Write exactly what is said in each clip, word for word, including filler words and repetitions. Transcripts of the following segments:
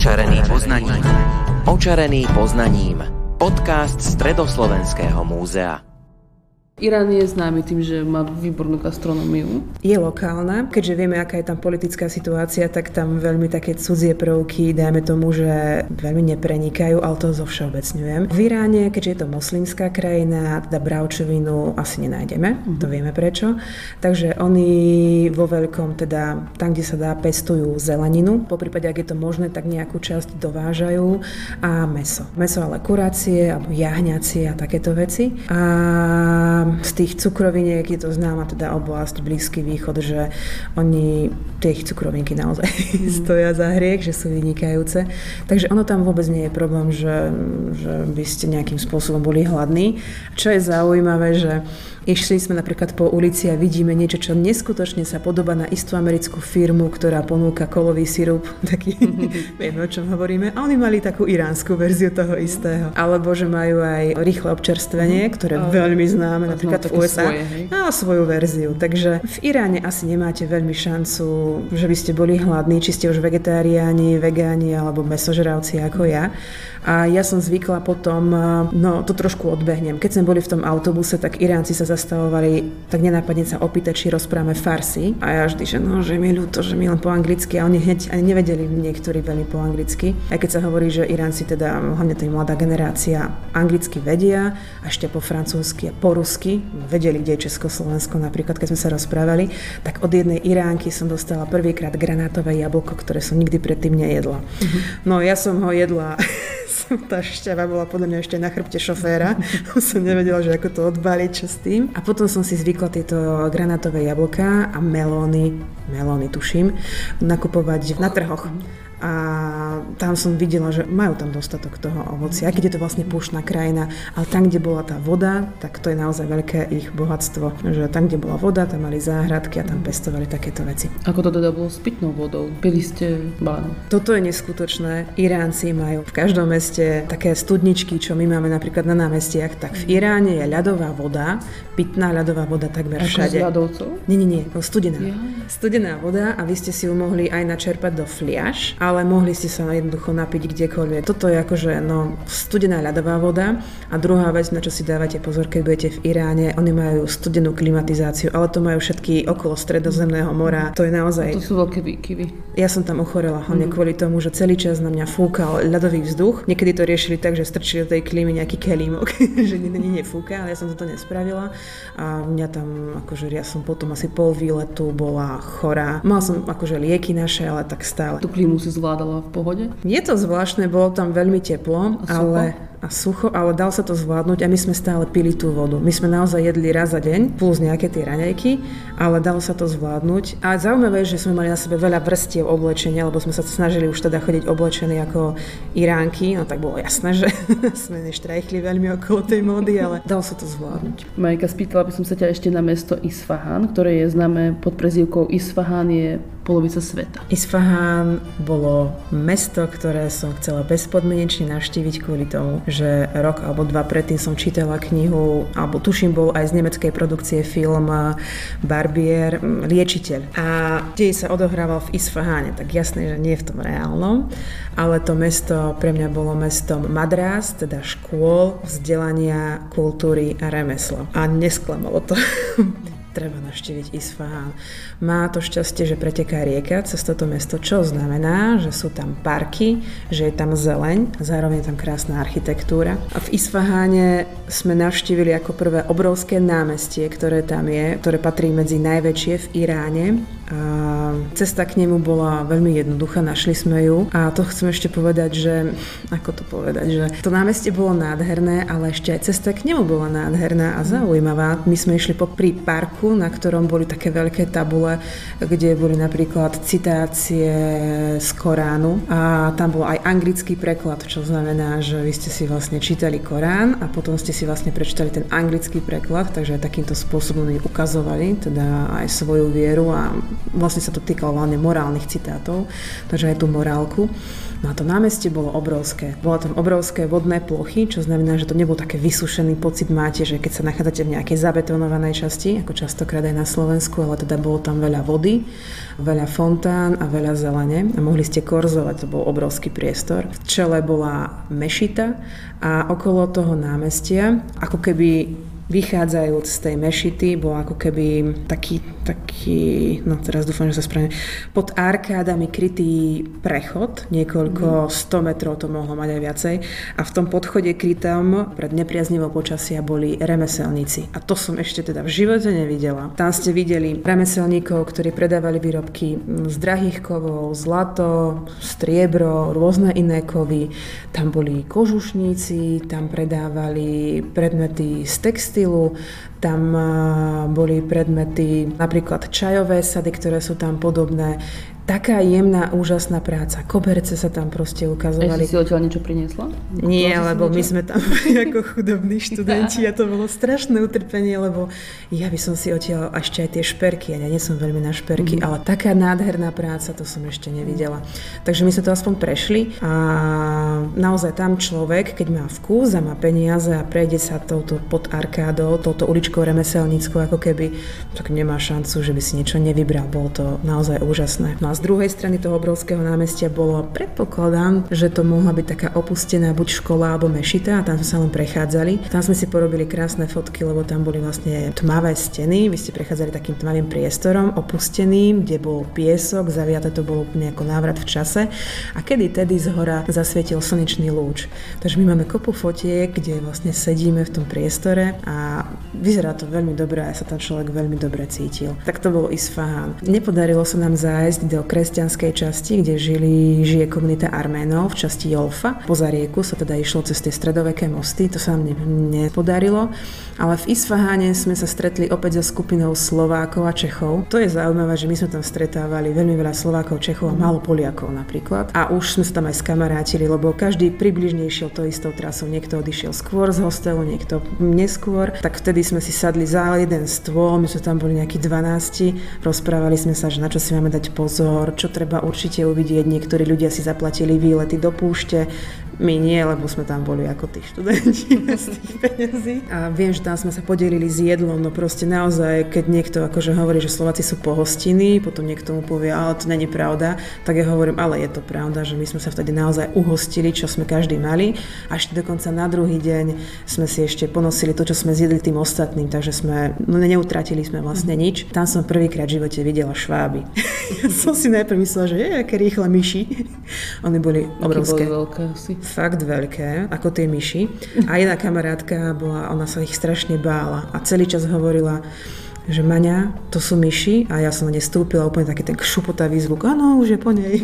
Očarený poznaním. Očarený poznaním. Podcast Stredoslovenského múzea. Irán je známy tým, že má výbornú gastronómiu. Je lokálna, keďže vieme, aká je tam politická situácia, tak tam veľmi také cudzie prvky, dajme tomu, že veľmi neprenikajú, ale to zovšeobecňujem. V Iráne, keďže je to moslimská krajina, teda bravčovinu asi nenájdeme, uh-huh. to vieme prečo. Takže oni vo veľkom, teda tam, kde sa dá, pestujú zeleninu. Poprípade, ak je to možné, tak nejakú časť dovážajú a mäso. Mäso ale kurácie, alebo jahňacie a takéto veci. A z tých cukroviniek je to známa teda oblasť Blízky východ, že oni tie ich cukrovinky naozaj mm. stoja za hriech, že sú vynikajúce. Takže ono tam vôbec nie je problém, že, že by ste nejakým spôsobom boli hladní. Čo je zaujímavé, že išli sme napríklad po ulici a vidíme niečo, čo neskutočne sa podobá na istú americkú firmu, ktorá ponúka kolový sirup, taký, vieme, o čom hovoríme, a oni mali takú iránsku verziu toho istého. Alebo že majú aj rýchle občerstvenie, ktoré je veľmi známe, napríklad v ú es á, a svoju verziu. Takže v Iráne asi nemáte veľmi šancu, že by ste boli hladní, či ste už vegetariáni, vegáni alebo mäsožravci ako ja. A ja som zvykla potom, no to trošku odbehnem. Keď sme boli v tom autobuse, tak Iránci sa zastavovali, tak nenápadne sa opýtať, či rozprávame farsi. A ja vždy, že no, že mi ľúto, že mi len po anglicky. A oni hneď ani nevedeli niektorí veľmi po anglicky. Aj keď sa hovorí, že Iránci, teda hlavne tá mladá generácia, anglicky vedia, a ešte po francúzsky a po rusky, vedeli, kde je Československo napríklad, keď sme sa rozprávali, tak od jednej Iránky som dostala prvýkrát granátové jablko, ktoré som nikdy predtým nejedla. Uh-huh. No ja som ho jedla. Tá šťava bola podľa mňa ešte na chrbte šoféra. Som nevedela, že ako to odbaliť, čo s tým. A potom som si zvykla tieto granátové jablká a melóny, melóny tuším, nakupovať na trhoch. A tam som videla, že majú tam dostatok toho ovocia, aj keď je to vlastne púštna krajina, ale tam, kde bola tá voda, tak to je naozaj veľké ich bohatstvo. Že tam, kde bola voda, tam mali záhradky a tam pestovali takéto veci. Ako to teda bolo s pitnou vodou? Pili ste bánu? Toto je neskutočné. Iránci majú v každom meste také studničky, čo my máme napríklad na námestiach, tak v Iráne je ľadová voda, pitná ľadová voda takmer všade. Ako z ľadovcov? Nie, nie, nie, studená. Ja. Studená voda a vy ste si ju mohli aj načerpať do fliaš, ale mohli ste sa jednoducho napiť kdekoľvek. Toto je akože no, studená ľadová voda. A druhá vec, na čo si dávate pozor, keď budete v Iráne, oni majú studenú klimatizáciu, ale to majú všetky okolo Stredozemného mora. To je naozaj... To sú veľké výkyvy. Ja som tam ochorela hlavne mm. kvôli tomu, že celý čas na mňa fúkal ľadový vzduch. Niekedy to riešili tak, že strčili do tej klímy nejaký kelímok, že nie nefúka, ale ja som to nespravila. A mňa tam, akože ja som potom asi pol výletu bola chorá. Mala som akože lieky naše, ale tak stále. Tu klímu si zvládala v pohode? Je to zvláštne, bolo tam veľmi teplo, a ale a sucho, ale dal sa to zvládnuť a my sme stále pili tú vodu. My sme naozaj jedli raz za deň, plus nejaké tie raňajky, ale dalo sa to zvládnuť. A zaujímavé je, že sme mali na sebe veľa vrstiev oblečenia, lebo sme sa snažili už teda chodiť oblečení ako Iránky, no tak bolo jasné, že sme neštrajchli veľmi okolo tej módy, ale dalo sa to zvládnuť. Majka, spýtala by som sa ťa ešte na mesto Isfahan, ktoré je známe pod prezývkou Isfahan je polovica sveta. Isfahan bolo mesto, ktoré som chcela bezpodmienečne navštíviť kvôli tomu, že rok alebo dva predtým som čítala knihu, alebo tuším bol aj z nemeckej produkcie film Barbier, Liečiteľ. A dej sa odohrával v Isfahane, tak jasné, že nie v tom reálnom, ale to mesto pre mňa bolo mestom madrás, teda škôl, vzdelania, kultúry a remesla. A nesklamalo to. Treba navštíviť Isfahan. Má to šťastie, že preteká rieka cez toto mesto, čo znamená, že sú tam parky, že je tam zeleň, zároveň je tam krásna architektúra. A v Isfahane sme navštívili ako prvé obrovské námestie, ktoré tam je, ktoré patrí medzi najväčšie v Iráne. A cesta k nemu bola veľmi jednoduchá, našli sme ju. A to chcem ešte povedať, že, ako to povedať, že to námestie bolo nádherné, ale ešte aj cesta k nemu bola nádherná a zaujímavá. My sme išli popri parku, na ktorom boli také veľké tabule, kde boli napríklad citácie z Koránu a tam bol aj anglický preklad, čo znamená, že vy ste si vlastne čítali Korán a potom ste si vlastne prečítali ten anglický preklad, takže takýmto spôsobom ukazovali teda aj svoju vieru a vlastne sa to týkalo hlavne morálnych citátov, takže aj tú morálku. No a to námestie bolo obrovské. Bolo tam obrovské vodné plochy, čo znamená, že to nebol také vysušený pocit máte, že keď sa nachádzate v nejakej zabetonovanej časti, ako častokrát aj na Slovensku, ale teda bolo tam veľa vody, veľa fontán a veľa zelene a mohli ste korzovať, to bol obrovský priestor. V čele bola mešita a okolo toho námestia, ako keby vychádzajúc z tej mešity, bol ako keby taký, taký, no teraz dúfam, že sa správne, pod arkádami krytý prechod, niekoľko sto metrov to mohlo mať aj viacej a v tom podchode krytom pred nepriaznivou počasia boli remeselníci. A to som ešte teda v živote nevidela. Tam ste videli remeselníkov, ktorí predávali výrobky z drahých kovov, zlato, striebro, rôzne iné kovy. Tam boli kožušníci, tam predávali predmety z textilu, tam boli predmety, napríklad čajové sady, ktoré sú tam podobné. Taká jemná, úžasná práca. Koberce sa tam proste ukazovali. Ešte si odtiaľ niečo priniesla? Nie, lebo my sme tam ako chudobní študenti a to bolo strašné utrpenie, lebo ja by som si odtiaľ ešte aj tie šperky, ja nie som veľmi na šperky, mm. ale taká nádherná práca, to som ešte nevidela. Takže my sme to aspoň prešli a naozaj tam človek, keď má vkus a má peniaze a prejde sa touto pod arkádou, touto uličkou remeselníckou, ako keby, tak nemá šancu, že by si niečo nevybral. Bolo to naozaj úžasné. No a z druhej strany toho obrovského námestia bolo, predpokladám, že to mohla byť taká opustená buď škola alebo mešita a tam sme sa len prechádzali. Tam sme si porobili krásne fotky, lebo tam boli vlastne tmavé steny. Vy ste prechádzali takým tmavým priestorom, opusteným, kde bol piesok, zaviaté to bolo úplne ako návrat v čase. A kedy tedy zhora zasvietil slnečný lúč. Takže my máme kopu fotiek, kde vlastne sedíme v tom priestore a vyzerá to veľmi dobre a sa tam človek veľmi dobre cítil. Tak to bol Isfahán. Nepodarilo sa nám zájsť do kresťanskej časti, kde žili, žije komunita Arménov v časti Jolfa. Poza rieku sa teda išlo cez tie stredoveké mosty, to sa nám ne, nepodarilo. Ale v Isfaháne sme sa stretli opäť so skupinou Slovákov a Čechov. To je zaujímavé, že my sme tam stretávali veľmi veľa Slovákov, Čechov a málo Poliakov napríklad. A už sme sa tam aj skamarátili, lebo každý približne išiel to istou trasou. Niekto odišiel skôr z hostelu, niekto neskôr. Tak vtedy sme si sadli za jeden stôl, my sme tam boli nejakí dvanásti, rozprávali sme sa, že na čo si máme dať pozor, čo treba určite uvidieť. Niektorí ľudia si zaplatili výlety do púšte, my nie, lebo sme tam boli ako tí študenti z tých peniazí. A viem, že tam sme sa podelili s jedlom, no proste naozaj, keď niekto akože hovorí, že Slováci sú pohostinní, potom niekto mu povie, ale to není pravda, tak ja hovorím, ale je to pravda, že my sme sa vtedy naozaj uhostili, čo sme každý mali. A ešte dokonca na druhý deň sme si ešte ponosili to, čo sme zjedli tým ostatným, takže sme, no neutratili sme vlastne nič. Tam som prvýkrát v živote videla šváby. Ja som si najprv myslela, že je, aké rýchle myši. Oni boli obrovské. Boli veľké asi. Fakt veľké, ako tie myši. A jedna kamarátka bola, ona sa ich strašne bála a celý čas hovorila, že Maňa, to sú myši a ja som na ne stúpila úplne taký ten šupotavý zvuk. Áno, už je po nej.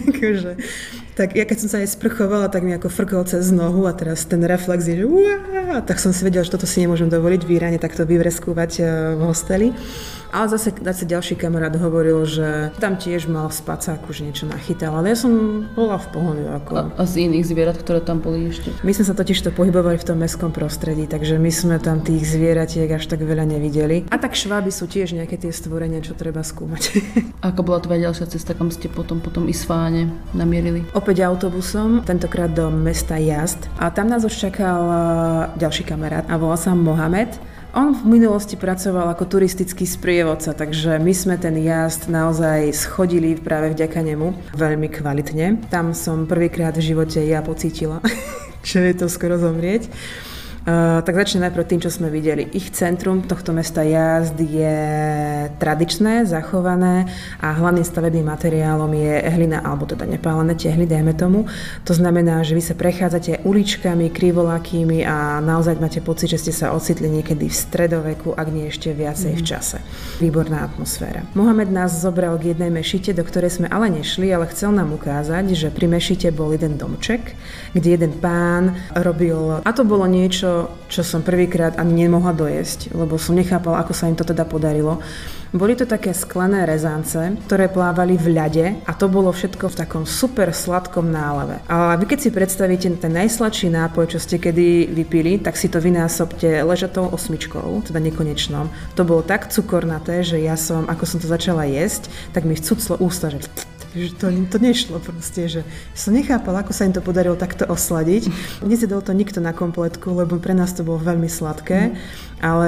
Tak ja keď som sa aj sprchovala, tak mi ako frkol cez nohu a teraz ten reflex je, že uá, tak som si vedela, že toto si nemôžem dovoliť v Iráne takto vyvreskúvať v hosteli. Ale zase, zase ďalší kamarát hovoril, že tam tiež mal v spacáku, že niečo nachytal, ale ja som bola v pohode. Ako... A, a z iných zvierat, ktoré tam boli ešte? My sme sa totiž to pohybovali v tom mestskom prostredí, takže my sme tam tých zvieratiek až tak veľa nevideli. A tak šváby sú tiež nejaké tie stvorenia, čo treba skúmať. Ako bola tvoja ďalšia cesta, kam ste potom po tom Isfáne namierili? Opäť autobusom, tentokrát do mesta Yazd. A tam nás už čakal ďalší kamarát a volal sa Mohamed. On v minulosti pracoval ako turistický sprievodca, takže my sme ten Yazd naozaj schodili práve vďaka nemu veľmi kvalitne. Tam som prvýkrát v živote ja pocítila, že je to skoro zomrieť. Uh, tak začne najprv tým, čo sme videli. Ich centrum tohto mesta Yazd je tradičné, zachované a hlavným stavebným materiálom je hlina, alebo teda nepálené tehly, dajme tomu. To znamená, že vy sa prechádzate uličkami, krivolákými a naozaj máte pocit, že ste sa ocitli niekedy v stredoveku, ak nie ešte viacej mm. v čase. Výborná atmosféra. Mohamed nás zobral k jednej mešite, do ktorej sme ale nešli, ale chcel nám ukázať, že pri mešite bol jeden domček, kde jeden pán robil, a to bolo niečo, čo som prvýkrát ani nemohla dojesť, lebo som nechápala, ako sa im to teda podarilo. Boli to také sklené rezance, ktoré plávali v ľade a to bolo všetko v takom super sladkom náleve. A vy keď si predstavíte ten najsladší nápoj, čo ste kedy vypili, tak si to vynásobte ležatou osmičkou, teda nekonečnom. To bolo tak cukornaté, že ja som, ako som to začala jesť, tak mi vcuclo ústa, že že to, to nešlo proste, že som nechápala, ako sa im to podarilo takto osladiť. Nezjedol to nikto na kompletku, lebo pre nás to bolo veľmi sladké, ale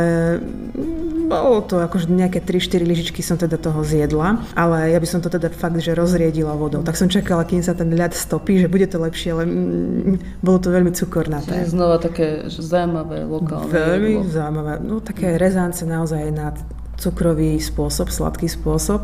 bolo to akože nejaké tri štyri lyžičky som teda toho zjedla, ale ja by som to teda fakt, že rozriedila vodou. Tak som čakala, kým sa ten ľad stopí, že bude to lepšie, ale mm, bolo to veľmi cukornaté. Čiže znova také zaujímavé lokálne. Veľmi zaujímavé. No také rezance naozaj na cukrový spôsob, sladký spôsob.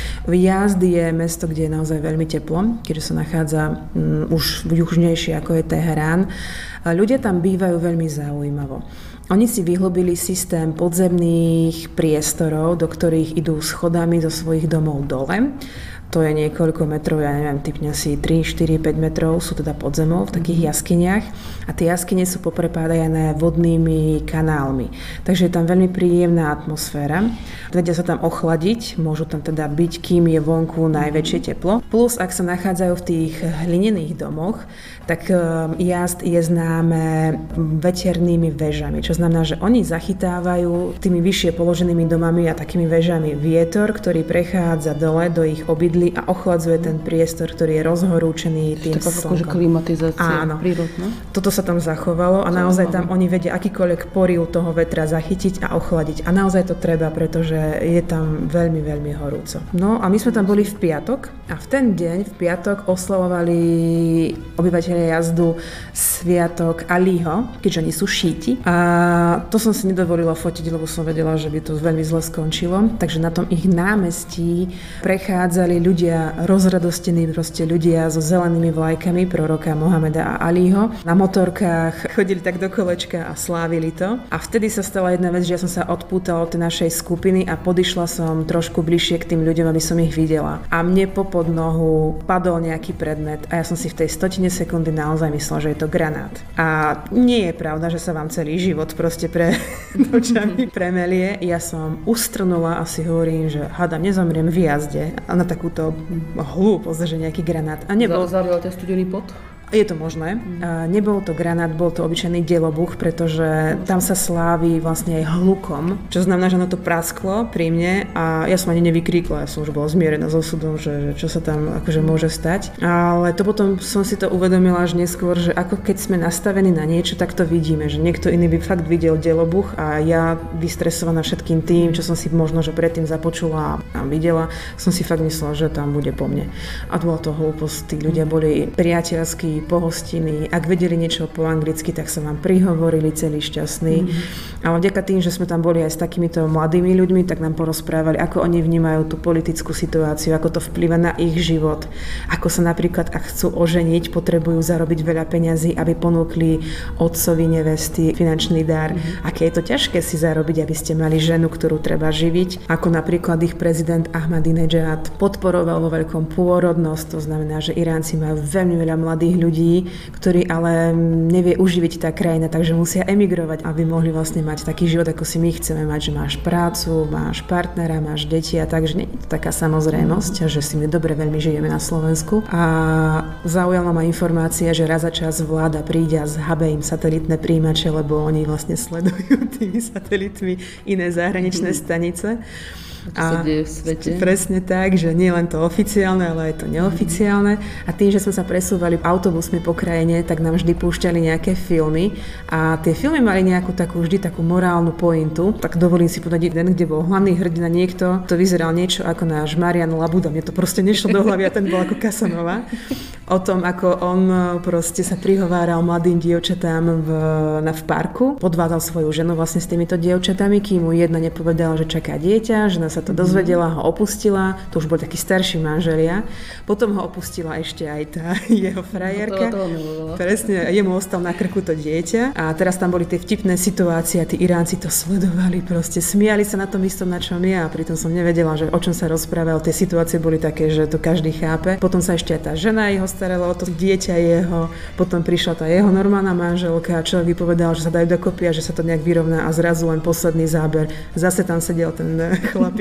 Jazd je mesto, kde je naozaj veľmi teplo, keďže sa nachádza um, už južnejšie ako je Teherán. A ľudia tam bývajú veľmi zaujímavo. Oni si vyhlbili systém podzemných priestorov, do ktorých idú schodami zo svojich domov dole. To je niekoľko metrov, ja neviem, typne si tri, štyri, päť metrov, sú teda pod zemou v takých jaskyniach a tie jaskyne sú poprepádané vodnými kanálmi. Takže je tam veľmi príjemná atmosféra. Vedia sa tam ochladiť, môžu tam teda byť, kým je vonku najväčšie teplo. Plus, ak sa nachádzajú v tých hlinených domoch, tak Jazd je známe veternými vežami, čo znamená, že oni zachytávajú tými vyššie položenými domami a takými vežami vietor, ktorý prechádza dole do ich obydlí a ochladzuje ten priestor, ktorý je rozhorúčený tým slnkom. Taká klimatizácia prírodná. Toto sa tam zachovalo a naozaj tam oni vedia akýkoľvek poriv toho vetra zachytiť a ochladiť. A naozaj to treba, pretože je tam veľmi, veľmi horúco. No a my sme tam boli v piatok a v ten deň, v piatok, oslavovali obyvateľia Jazdu sviatok Alího, keďže oni sú šíti. A to som si nedovolila fotiť, lebo som vedela, že by to veľmi zle skončilo. Takže na tom ich námestí prechádzali ľudia rozradostení, proste ľudia so zelenými vlajkami proroka Mohameda a Alího. Na motorkách chodili tak do kolečka a slávili to. A vtedy sa stala jedna vec, že ja som sa odpútala od tej našej skupiny a podišla som trošku bližšie k tým ľuďom, aby som ich videla. A mne popod nohu padol nejaký predmet a ja som si v tej stotine sekundy naozaj myslela, že je to granát. A nie je pravda, že sa vám celý život proste pre očami premelie. Ja som ustrnula a si hovorím, že hádam, nezomriem v Jazde a na takúto hlúposť, že nejaký granát. A nebol... Zavrel ťa studený pot? Je to možné. A nebol to granát, bol to obyčajný delobuch, pretože tam sa slávi vlastne aj hlukom, čo znamená, že ono to prasklo pri mne a ja som ani nevykríkla, ja som už bola zmierená s osudom, že, že čo sa tam akože môže stať. Ale to potom som si to uvedomila až neskôr, že ako keď sme nastavení na niečo, tak to vidíme, že niekto iný by fakt videl delobuch a ja vystresovaná všetkým tým, čo som si možno, že predtým započula a videla, som si fakt myslela, že tam bude po mne. A bola to hlúposť, tí ľudia boli priateľskí, pohostinní, ak vedeli niečo po anglicky, tak sa vám prihovorili celý šťastný. Mm-hmm. Ale vďaka tým, že sme tam boli aj s takýmito mladými ľuďmi, tak nám porozprávali, ako oni vnímajú tú politickú situáciu, ako to vplyva na ich život, ako sa napríklad, ak chcú oženiť, potrebujú zarobiť veľa peňazí, aby ponúkli otcovi nevesty finančný dar. Mm-hmm. Aké je to ťažké si zarobiť, aby ste mali ženu, ktorú treba živiť, ako napríklad ich prezident Ahmadinejad podporoval vo veľkom pôrodnosť, to znamená, že Iránci majú veľmi veľa mladých ľudí, ktorí ale nevie uživiť tá krajina, takže musia emigrovať, aby mohli vlastne mať taký život, ako si my chceme mať, že máš prácu, máš partnera, máš deti a takže nie je to taká samozrejmosť, že si my dobre veľmi žijeme na Slovensku. A zaujala ma informácia, že raz za čas vláda príde a zhabe im satelitné príjimače, lebo oni vlastne sledujú tými satelitmi iné zahraničné stanice. Čo sa deje v svete. Presne tak, že nie len to oficiálne, ale aj to neoficiálne. A tým, že sme sa presúvali autobusmi po krajine, tak nám vždy púšťali nejaké filmy. A tie filmy mali nejakú takú, vždy takú morálnu pointu. Tak dovolím si povedať jeden, kde bol hlavný hrdina niekto, to vyzeral niečo ako náš Marian Labuda. Mne to proste nešlo do hlavy a ten bol ako Casanova. O tom, ako on proste sa prihováral mladým dievčatám v, na, v parku. Podvádzal svoju ženu vlastne s týmito dievčatami, kým mu jedna nepovedala, že čaká dieťa, žena sa to dozvedela, ho opustila, to už bol taký starší manželia. Potom ho opustila ešte aj tá jeho frajerka. No, presne, jemu ostal na krku to dieťa. A teraz tam boli tie vtipné situácie a tí Iránci to sledovali, proste smiali sa na tom istom, na čom ja. A pritom som nevedela, že o čom sa rozprával. Tie situácie boli také, že to každý chápe. Potom sa ešte aj tá žena jeho starala o to dieťa jeho. Potom prišla tá jeho normálna manželka a človek vypovedal, že sa dajú dokopy a že sa to nejak vyrovná a zrazu len posledný záber. Zase tam sedel ten chlapík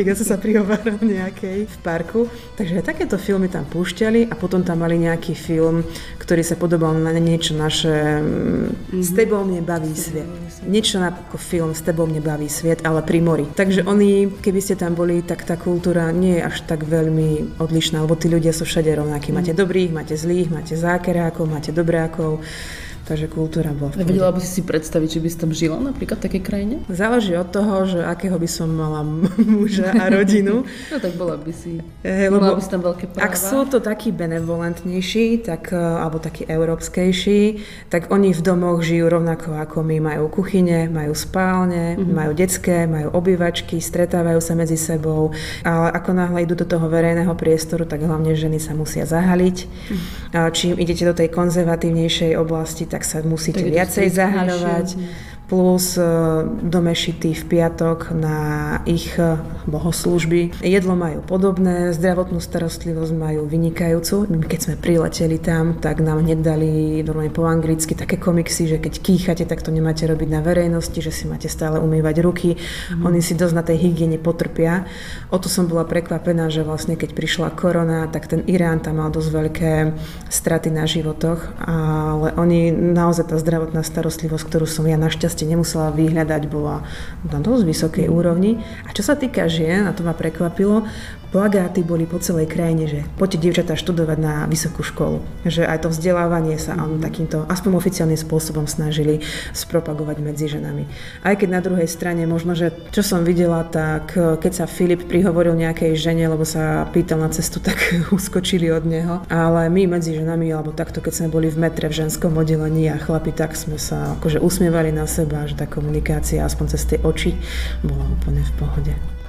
napríklad sa prihováral nejakej v parku. Takže takéto filmy tam púšťali a potom tam mali nejaký film, ktorý sa podobal na niečo naše mm-hmm. S tebou mne baví sviet. Niečo ako film S tebou mne baví sviet, ale pri mori. Takže oni, keby ste tam boli, tak tá kultúra nie je až tak veľmi odlišná, lebo tí ľudia sú všade rovnakí. Máte dobrých, máte zlých, máte zákerákov, máte dobrákov. Takže kultúra bola v pohode. Vedela by si si predstaviť, či by si tam žila napríklad v takej krajine? Záleží od toho, že akého by som mala muža a rodinu. No tak bola by si, e, mala by si tam veľké práva. Ak sú to takí benevolentnejší, tak, alebo takí európskejší, tak oni v domoch žijú rovnako ako my. Majú kuchyne, majú spálne, mm-hmm. majú detské, majú obývačky, stretávajú sa medzi sebou. Ale ako náhle idú do toho verejného priestoru, tak hlavne ženy sa musia zahaliť. Mm-hmm. Čím idete do tej konzervatívnejšej oblasti, tak sa musíte tak viacej zahaľovať. Plus dome šitý v piatok na ich bohoslúžby. Jedlo majú podobné, zdravotnú starostlivosť majú vynikajúcu. Keď sme prileteli tam, tak nám hneď dali normálne po anglicky také komiksy, že keď kýchate, tak to nemáte robiť na verejnosti, že si máte stále umývať ruky. Mm. Oni si dosť na tej hygiene potrpia. O to som bola prekvapená, že vlastne keď prišla korona, tak ten Irán tam mal dosť veľké straty na životoch, ale oni naozaj tá zdravotná starostlivosť, ktorú som ja našťastie nemusela vyhľadať, bola na dosť vysokej úrovni. A čo sa týka žien, a to ma prekvapilo, plagáty boli po celej krajine, že poďte dievčatá študovať na vysokú školu. Že aj to vzdelávanie sa mm. takýmto, aspoň oficiálnym spôsobom snažili spropagovať medzi ženami. Aj keď na druhej strane možno, že čo som videla, tak keď sa Filip prihovoril nejakej žene, lebo sa pýtal na cestu, tak uskočili od neho. Ale my medzi ženami, alebo takto, keď sme boli v metre v ženskom oddelení a chlapi, tak sme sa akože usmievali na seba, že tá komunikácia aspoň cez tie oči bola úplne v pohode.